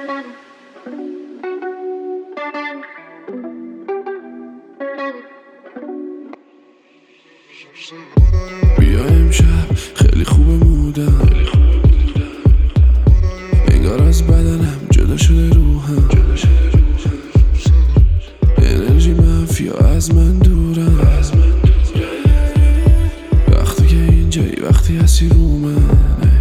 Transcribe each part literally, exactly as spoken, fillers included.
بیا امشب خیلی خوب مودم، انگار از بدنم جدا شده روحم، انرژی منفی ها از من دورم. وقتی که اینجایی وقتی هستی رو من،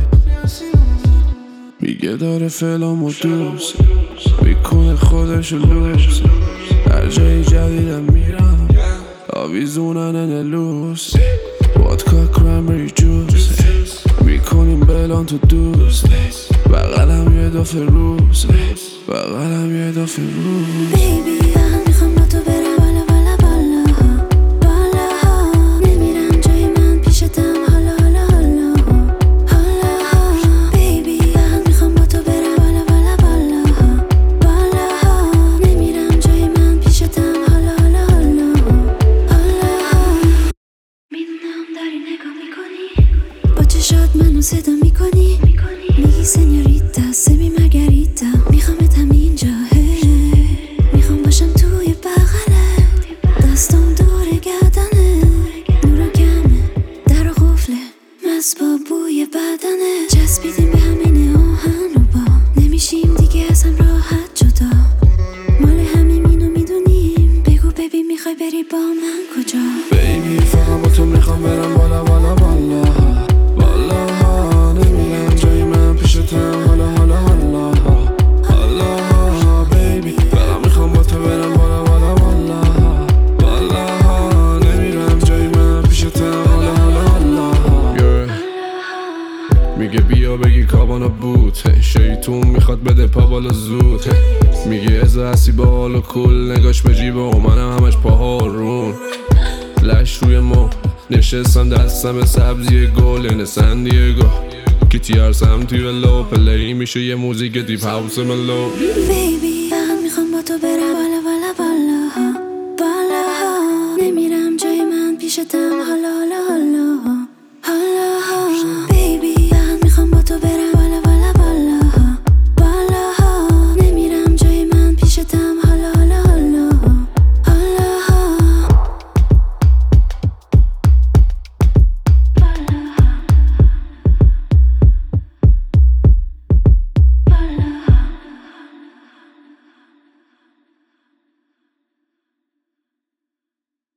میگه داره فعلامو دوست میکنه خودشو لوس. هر جایی جدیدم میرم آویزونن انلوس، وادکا کرنبری جوس میکنیم بلان تو دوست. بغلم یه دافه روز، بغلم یه دافه روز. بیبی من میخوام با تو برم بالا بالا بالا بالا ها، نمیرم جای من پیشتم حالا حالا حالا حالا. بیبی من میخوام با تو برم بالا بالا بالا بالا ها، نمیرم جای من پیشتم حالا حالا حالا حالا. میدونم داری نگاه میکنی، با چشات منو صدا میکنی، میگی سنیوریتا سمی مارگریتا، میخوامت همینجا هی، میخوام باشم توی بغلت، دستام دور گردنه، نورا کمه در و قفله مست با بوی بدنه، چسبیدیم به همین آهن رو با، نمیشیم دیگه از هم راحت جدا، مال همیم اینو میدونیم، بگو ببین میخوای بری با من کجا. بیبی فقط با تو میخوام برم بالا بالا بالا بالا ها، نمیرم جای من پیشتم حالا حالا حالا حالا. بیبی فقط میخوام با تو برم بالا بالا بالا بالا ها، نمیرم جای من پیشتم حالا حالا حالا. میگه بیا بگی کابانا بوت، شیطون میخواد بده پا بالا زود، میگه ازا هستی با حال و کل، نگاش به جیبه و منم همش پاها رون. لش روی ما نشستم دستم سبزی گل اینه سندیگو، کیتی هرسم توی لو پلی میشه یه موزیک دیپ هاوس ملو. بیبی من میخوام با تو برم